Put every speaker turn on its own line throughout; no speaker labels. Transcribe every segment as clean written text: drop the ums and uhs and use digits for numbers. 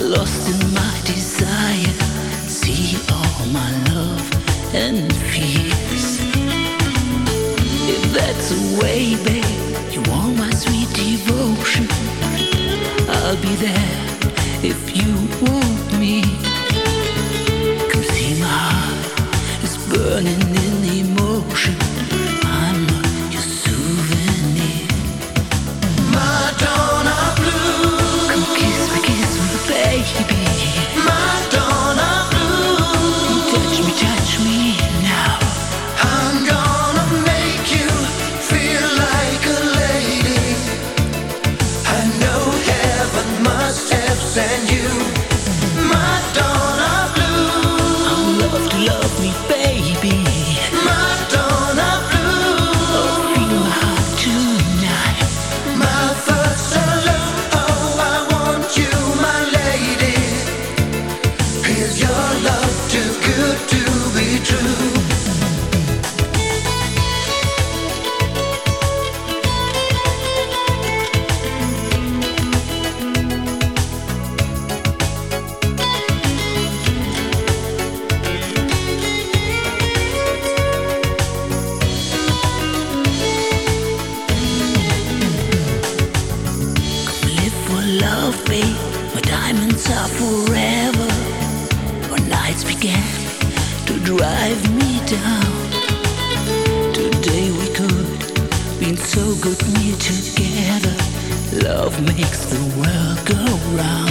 lost in my desire. See all my love and fears. If that's the way, babe, you want my sweet devotion, I'll be there if you want me. Come see, my heart is burning in emotion. I'm not your souvenir. Madonna Blue, come kiss me, baby.
Madonna Blue,
Touch me now.
I'm gonna make you feel like a lady. I know heaven must have sent you. Madonna Blue,
Love me, baby.
Madonna Blue,
Oh, feel my heart tonight.
my first love. Oh, I want you, my lady. Is your love too good to be true?
Live for love, babe. My diamonds are forever. When nights began to drive me down. Today we could been so good near together. Love makes the world go round.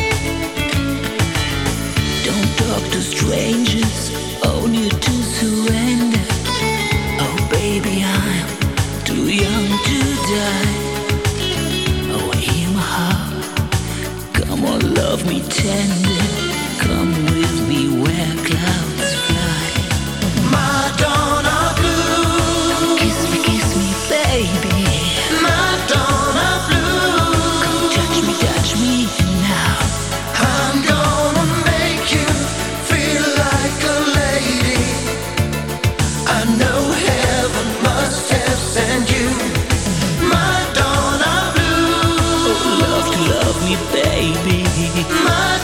Don't talk to strangers, only to surrender. Oh baby, I'm too young to die. Oh, hear my heart. Come on, love me tender. Come with me where clouds fly.
Madonna Blue,
Kiss me, baby.
Madonna Blue,
Touch me now.
I'm gonna make you feel like a lady. I know heaven must have sent you. Madonna Blue,
Love me, baby.
Madonna